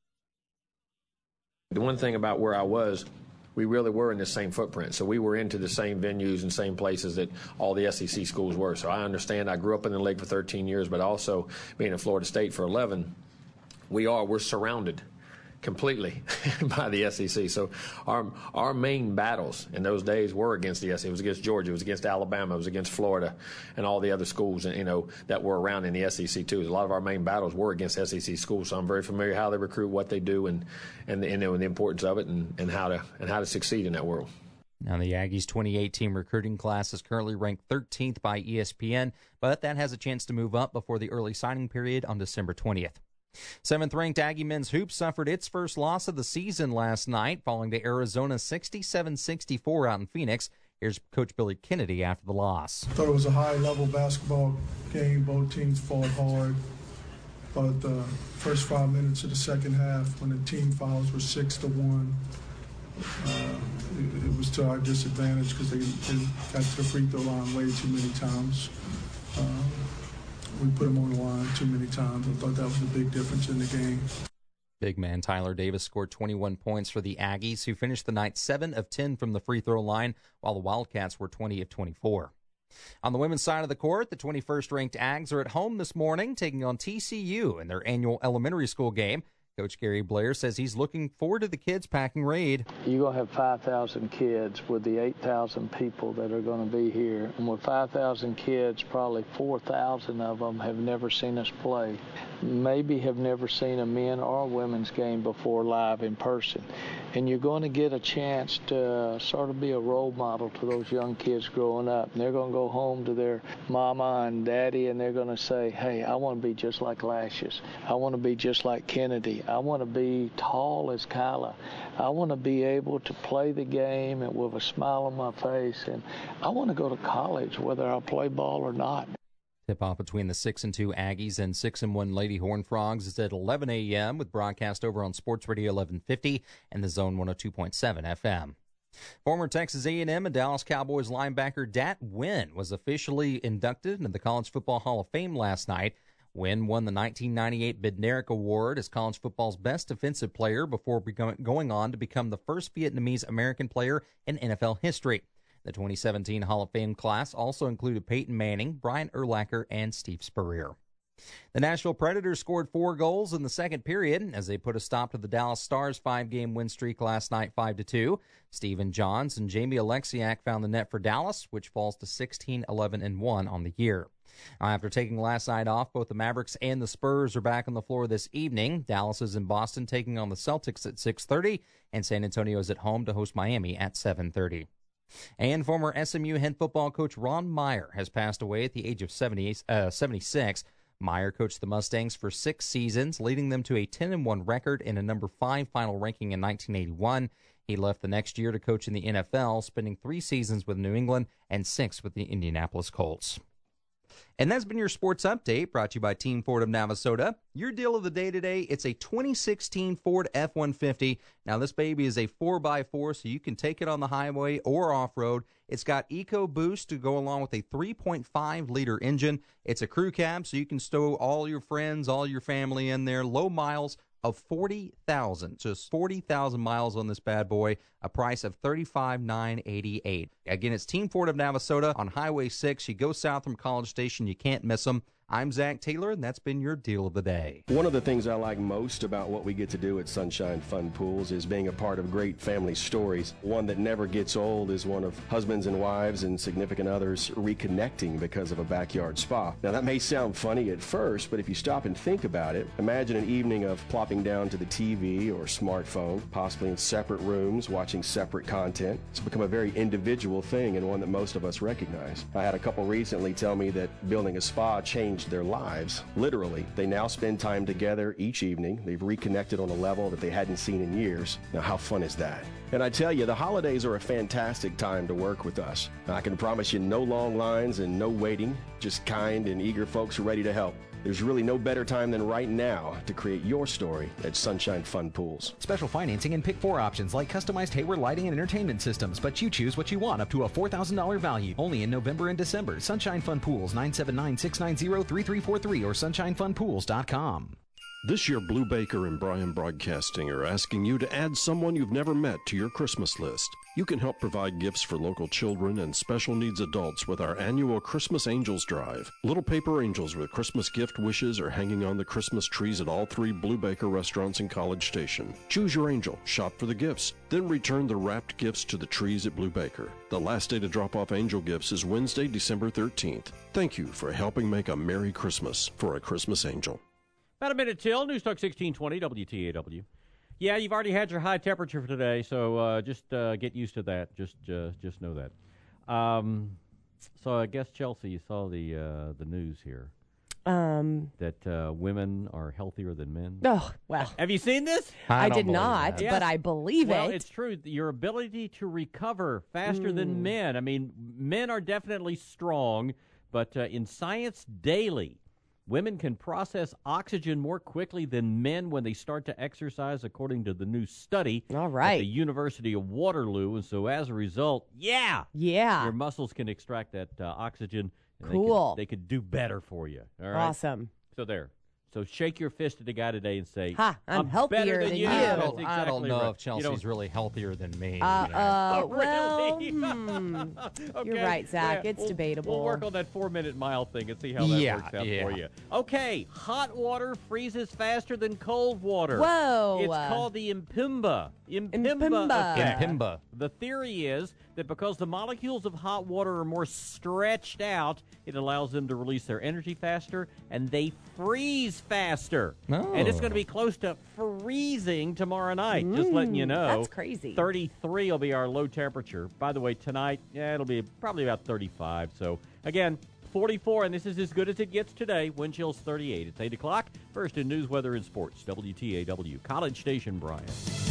The one thing about where I was, we really were in the same footprint. So we were into the same venues and same places that all the S E C schools were. So I understand I grew up in the league for thirteen years, but also being at Florida State for eleven, we are, we're surrounded completely by the S E C. So our our main battles in those days were against the S E C. It was against Georgia, it was against Alabama, it was against Florida, and all the other schools, you know, that were around in the S E C too. A lot of our main battles were against S E C schools. So I'm very familiar how they recruit, what they do, and and, and, and the importance of it, and, and how to and how to succeed in that world. Now, the Aggies' twenty eighteen recruiting class is currently ranked thirteenth by E S P N, but that has a chance to move up before the early signing period on December twentieth. Seventh-ranked Aggie men's hoops suffered its first loss of the season last night, falling to Arizona sixty-seven sixty-four out in Phoenix. Here's Coach Billy Kennedy after the loss. I thought it was a high-level basketball game. Both teams fought hard. But the first five minutes of the second half, when the team fouls were six to one, uh, it, it was to our disadvantage because they, they got to the free throw line way too many times. Uh, We put them on the line too many times. I thought that was a big difference in the game. Big man Tyler Davis scored twenty-one points for the Aggies, who finished the night seven of ten from the free throw line, while the Wildcats were twenty of twenty-four. On the women's side of the court, the twenty-first ranked Ags are at home this morning, taking on T C U in their annual elementary school game. Coach Gary Blair says he's looking forward to the kids packing raid. You're going to have five thousand kids with the eight thousand people that are going to be here. And with five thousand kids, probably four thousand of them have never seen us play. Maybe have never seen a men or women's game before live in person. and you're going to get a chance to uh, sort of be a role model to those young kids growing up. And they're going to go home to their mama and daddy, and they're going to say, hey, I want to be just like Lashes. I want to be just like Kennedy. I want to be tall as Kyla. I want to be able to play the game and with a smile on my face, and I want to go to college whether I play ball or not. Tip-off between the six and two Aggies and six and one Lady Horned Frogs is at eleven a.m. with broadcast over on Sports Radio eleven fifty and the Zone one oh two point seven F M. Former Texas A and M and Dallas Cowboys linebacker Dat Nguyen was officially inducted into the College Football Hall of Fame last night. Nguyen won the nineteen ninety-eight Bednarik Award as college football's best defensive player before going on to become the first Vietnamese American player in N F L history. The twenty seventeen Hall of Fame class also included Peyton Manning, Brian Urlacher, and Steve Spurrier. The Nashville Predators scored four goals in the second period as they put a stop to the Dallas Stars' five-game win streak last night, five to two. Steven Johns and Jamie Alexiak found the net for Dallas, which falls to sixteen, eleven, and one on the year. After taking last night off, both the Mavericks and the Spurs are back on the floor this evening. Dallas is in Boston taking on the Celtics at six thirty, and San Antonio is at home to host Miami at seven thirty. And former S M U head football coach Ron Meyer has passed away at the age of seventy, uh, seventy-six. Meyer coached the Mustangs for six seasons, leading them to a ten and one record and a number five final ranking in nineteen eighty-one. He left the next year to coach in the N F L, spending three seasons with New England and six with the Indianapolis Colts. And that's been your sports update, brought to you by Team Ford of Navasota. Your deal of the day today, it's a twenty sixteen Ford F one fifty. Now, this baby is a four by four, so you can take it on the highway or off-road. It's got EcoBoost to go along with a three point five liter engine. It's a crew cab, so you can stow all your friends, all your family in there. Low miles of forty thousand, just forty thousand miles on this bad boy, a price of thirty-five thousand nine hundred eighty-eight dollars. Again, it's Team Ford of Navasota on Highway six. You go south from College Station, you can't miss them. I'm Zach Taylor, and that's been your deal of the day. One of the things I like most about what we get to do at Sunshine Fun Pools is being a part of great family stories. One that never gets old is one of husbands and wives and significant others reconnecting because of a backyard spa. Now, that may sound funny at first, but if you stop and think about it, imagine an evening of plopping down to the T V or smartphone, possibly in separate rooms, watching separate content. It's become a very individual thing and one that most of us recognize. I had a couple recently tell me that building a spa changed their lives. Literally, they now spend time together each evening. They've reconnected on a level that they hadn't seen in years. Now, how fun is that? And I tell you, the holidays are a fantastic time to work with us. I can promise you no long lines and no waiting, just kind and eager folks who are ready to help. There's really no better time than right now to create your story at Sunshine Fun Pools. Special financing and pick four options like customized Hayward lighting and entertainment systems, but you choose what you want up to a four thousand dollars value. Only in November and December. Sunshine Fun Pools, nine seven nine, six nine zero, three three four three or sunshine fun pools dot com. This year, Blue Baker and Bryan Broadcasting are asking you to add someone you've never met to your Christmas list. You can help provide gifts for local children and special needs adults with our annual Christmas Angels Drive. Little paper angels with Christmas gift wishes are hanging on the Christmas trees at all three Blue Baker restaurants in College Station. Choose your angel, shop for the gifts, then return the wrapped gifts to the trees at Blue Baker. The last day to drop off angel gifts is Wednesday, December thirteenth. Thank you for helping make a Merry Christmas for a Christmas Angel. About a minute till. News Talk sixteen twenty W T A W. Yeah, you've already had your high temperature for today, so uh, just uh, get used to that. Just uh, just know that. Um, so I guess, Chelsea, you saw the uh, the news here. Um, that uh, women are healthier than men. Oh, well. Have you seen this? I, I did not, yes. but I believe well, it. Well, it's true. Your ability to recover faster mm. than men. I mean, men are definitely strong, but uh, in Science Daily, women can process oxygen more quickly than men when they start to exercise, according to the new study All right. at the University of Waterloo. And so as a result, yeah, yeah, your muscles can extract that uh, oxygen. And cool. They could, they could do better for you. All right? Awesome. So there. So shake your fist at the guy today and say, "Ha, I'm, I'm healthier better than, than you." you. I don't, exactly I don't know right. if Chelsea's really healthier than me. Uh, you know? uh, Oh, well, really? hmm. Okay. You're right, Zach. Yeah, it's we'll, debatable. We'll work on that four-minute mile thing and see how that yeah, works out yeah. for you. Okay, hot water freezes faster than cold water. Whoa. It's called the Impimba. Impimba. Impimba. effect. Impimba. The theory is that because the molecules of hot water are more stretched out, it allows them to release their energy faster, and they freeze faster. Oh. And it's going to be close to freezing tomorrow night. Just letting you know. That's crazy. thirty-three will be our low temperature. By the way, tonight, yeah, it'll be probably about thirty-five. So, again, forty-four, and this is as good as it gets today. Wind chills thirty-eight. It's eight o'clock. First in news, weather, and sports. W T A W, College Station, Bryan.